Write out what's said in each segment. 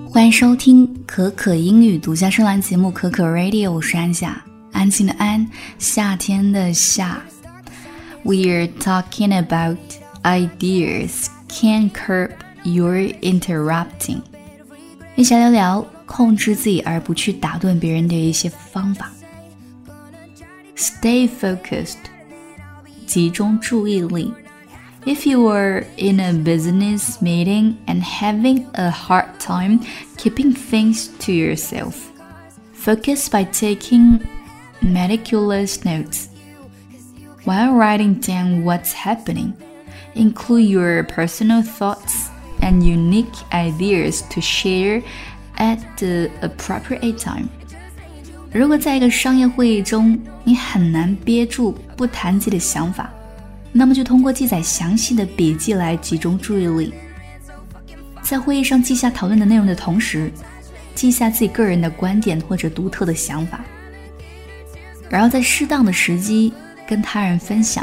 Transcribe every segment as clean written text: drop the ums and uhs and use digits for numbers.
欢迎收听可可英语独家声栏节目可可 Radio， 我是安夏，安静的安，夏天的夏。We're talking about ideas can curb your interrupting。一起来聊聊控制自己而不去打断别人的一些方法。Stay focused， 集中注意力。If you are in a business meeting and having a hard time keeping things to yourself, focus by taking meticulous notes. While writing down what's happening, include your personal thoughts and unique ideas to share at the appropriate time. 如果在一个商业会议中，你很难憋住不谈自己的想法，那么就通过记载详细的笔记来集中注意力。在会议上记下讨论的内容的同时，记下自己个人的观点或者独特的想法，然后在适当的时机跟他人分享。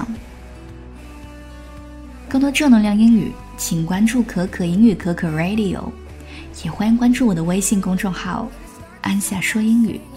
更多正能量英语，请关注可可英语可可 Radio， 也欢迎关注我的微信公众号安夏说英语。